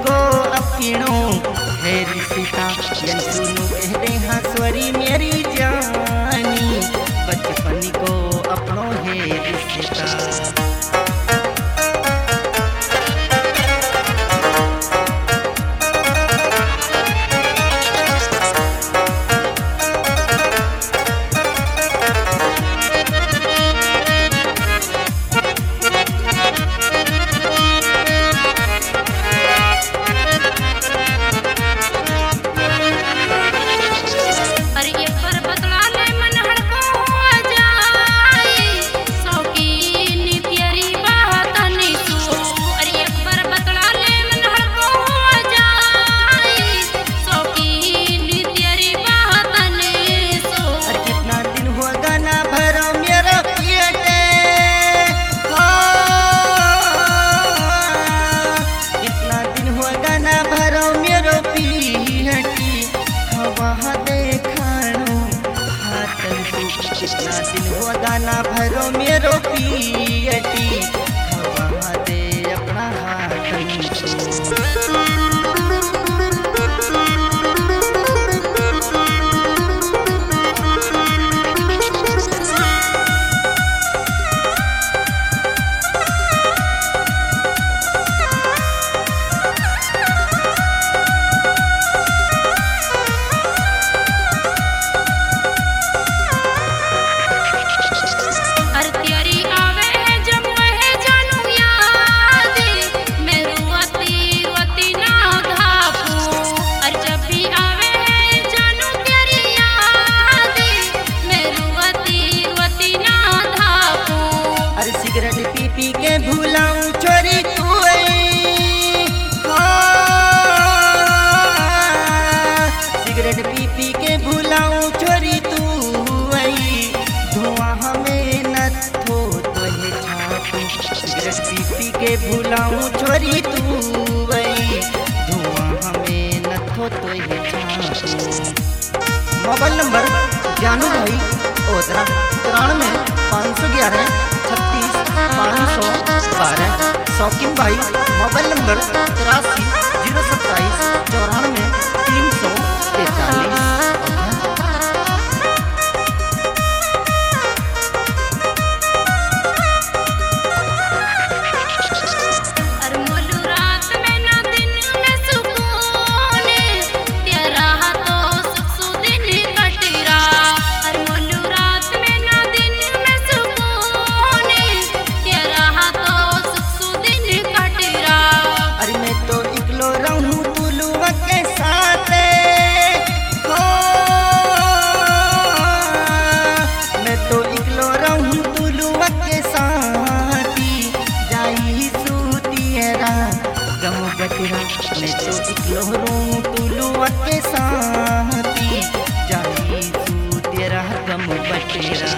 को अपीणो है रिश्ता यन सुनु कहते हाँ स्वरी मेरी जानी बचपन को अपनों है रिश्ता। कितना दिन हुआ गाना भरो मेरो पियटी हवा दे अपना पी के भूलाऊं छोरी तू सिगरेट पी के भूलाऊं छोरी तू धुआं हमें न थो तो है छापू सिगरेट पी के भूलाऊं छोरी तू धुआं हमें न थो तो है छापू। मोबाइल नंबर जानू भाई ओदरा 93 511 36 512। शौकीन भाई मोबाइल नंबर 83 027 94 343। मैं तो इकलो रू तुलुआ के साथी जाई तू तेरा गम बटेरा।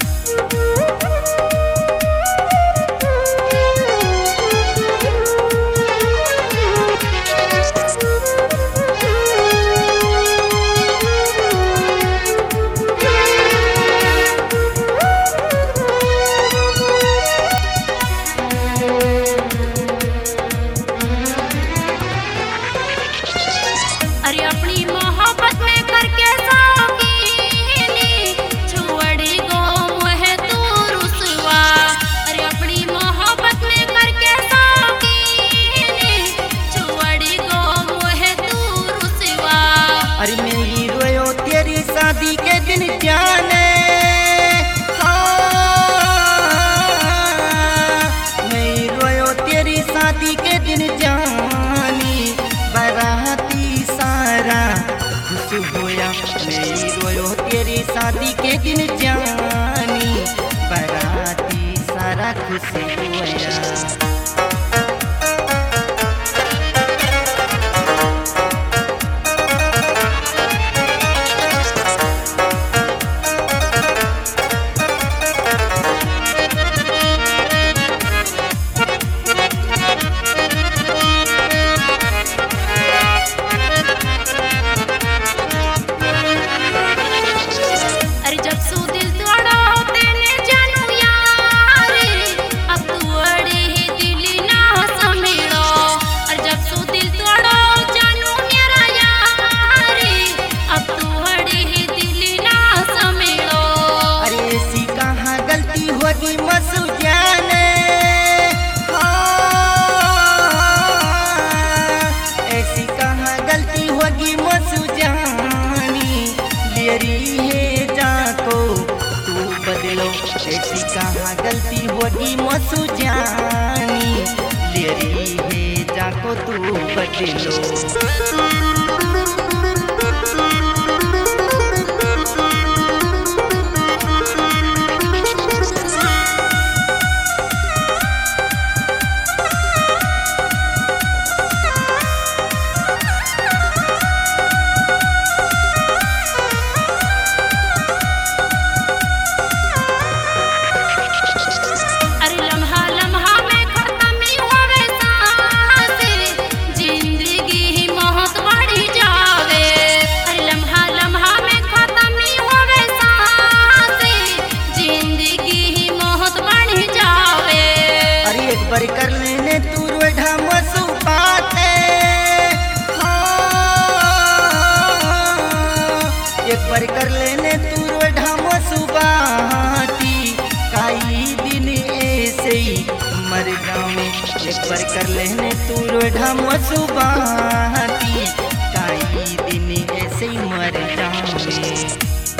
अरे मेरी रोयो तेरी शादी के दिन जाने मेरी रोयो तेरी शादी के दिन जानी बाराती सारा खुश होया। मेरी रोयो तेरी शादी के दिन जानी बाराती सारा खुश होया। दिल तोड़ो तेने जानू यार अब तू अड़ी ऐसी कहाँ गलती होगी मसू जानी, लेरी है जाको तू बदलो। ऐसी कहाँ गलती होगी मसू जानी, लेरी है जाको तू बदलो। पर कर लेने तू रोढ़ा मसू बाते, एक बार कर लेने तू रोढ़ा मसू बाती, काई दिन ऐसे ही मर जावे। एक बार कर लेने तू रोढ़ा मसू बाती, काई दिन ऐसे ही मर जावे।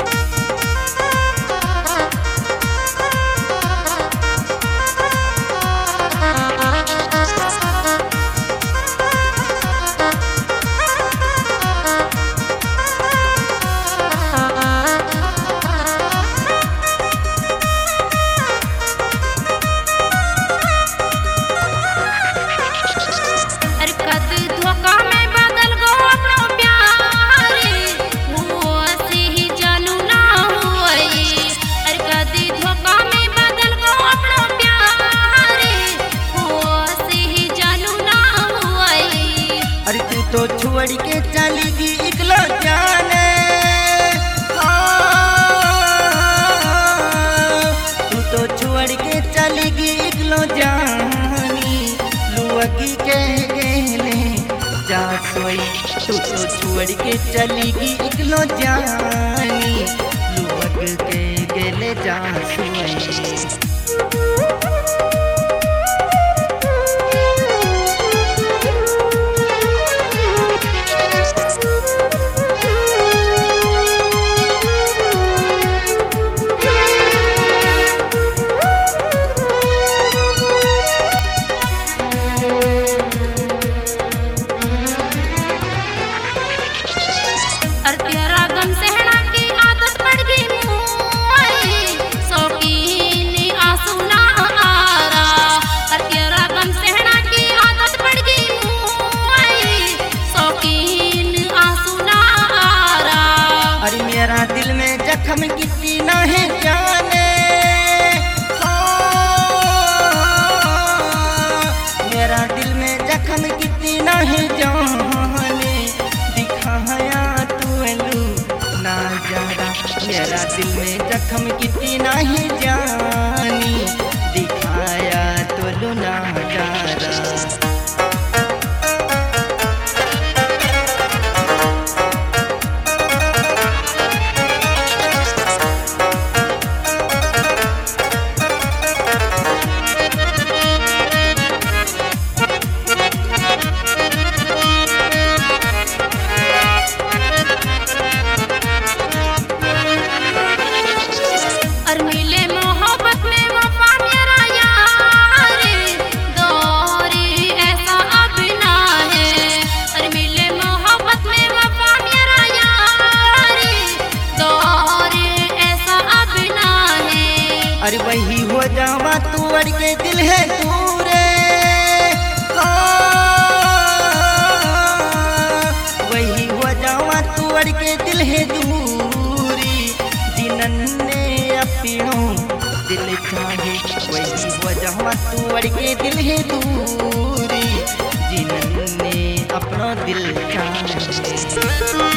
तो छोड़ के चलेगी इकलो जाने, तू तो छोड़ के चलेगी इकलो जानी, लुअगी कह गेले जा सोई। तू तो छोड़ के चलेगी इकलो जानी, लुअग के गेले जा सोई। मेरा दिल में जख्म किसी ना है जाने, मेरा दिल में जख्म किसी ना है जाने, दिखाया तू ना जाना। मेरा दिल में जख्म किसी ना है जानी, दिखाया तो ना जाना। अरे वही हो जावा तू अड़ के दिल है दूरे, वही हो जावा तू अड़ के दिल है दूरी, जिनन ने अपनों दिल चाहे। वही हो जावा तू अड़ के दिल है दूरी, जिनन ने अपना दिल चाहे।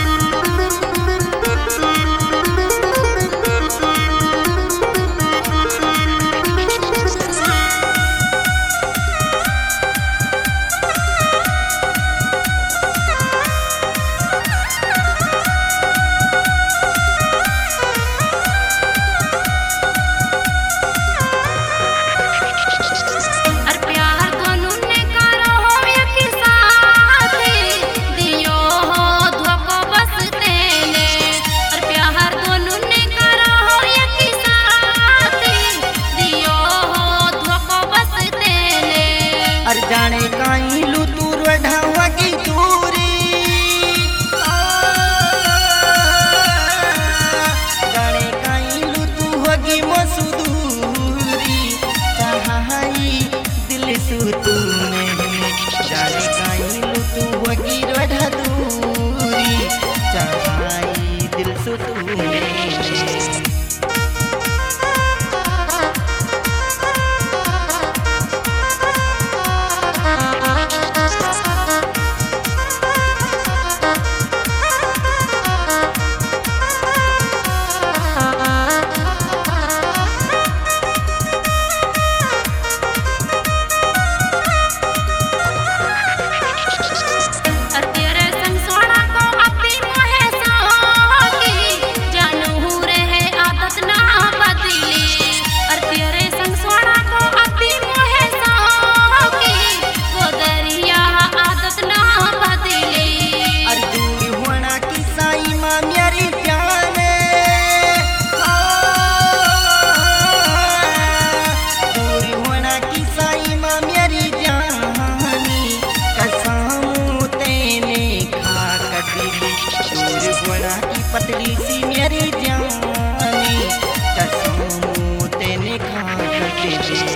तू मेरे। पतली सी मेरी जानी कसम तेने खा कर